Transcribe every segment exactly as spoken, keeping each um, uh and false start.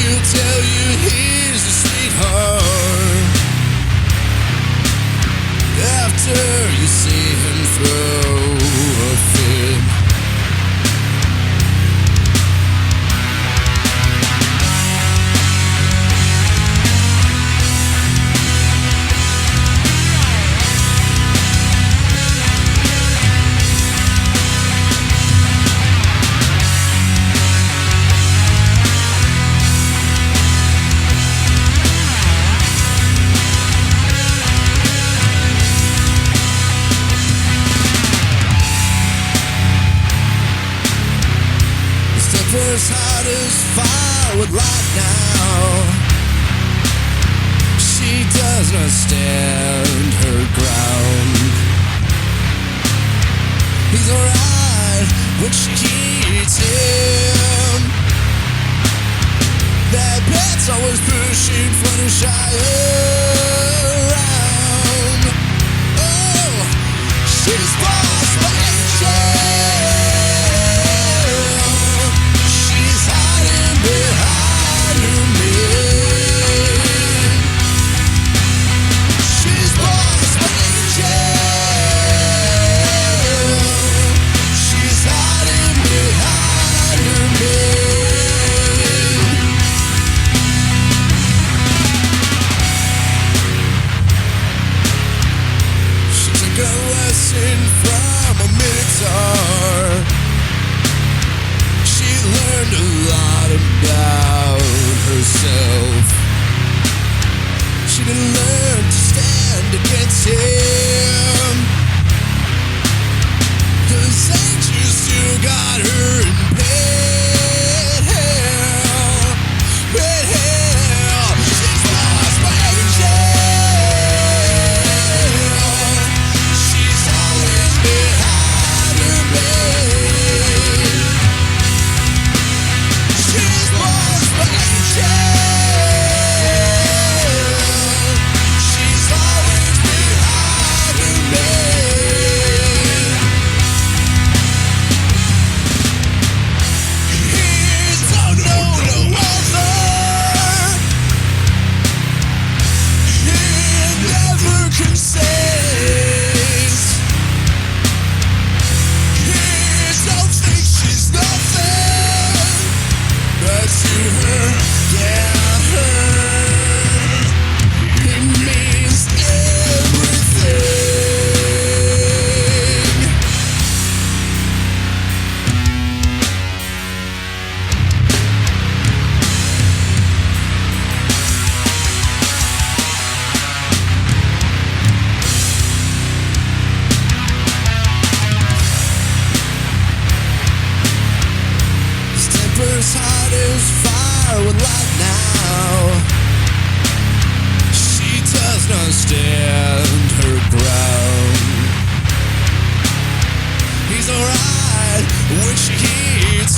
He'll tell you he's a sweetheart after you see him throw a fit. First heart is fire with light now. She does not stand her ground. He's alright when she hits him. That pet's always pushing for the shy around. Oh, she's boss by angel. From a minotaur, she learned a lot about herself. She didn't learn to stand against him, 'cause angel still got her in bed hell, bed hell. She's lost by angel. His heart is fire with light now. She does not stand her ground. He's alright when she hits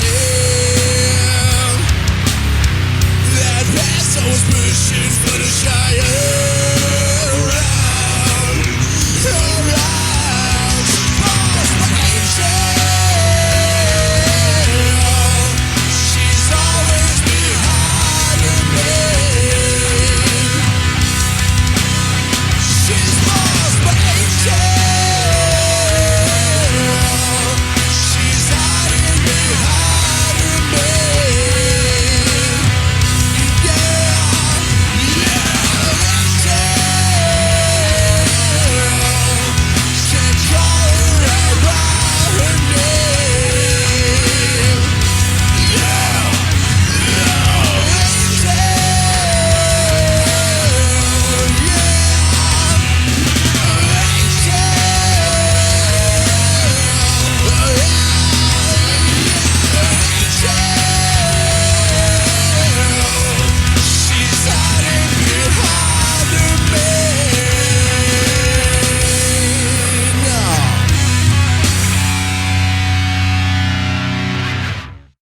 him. That peso is pushing for the Shire.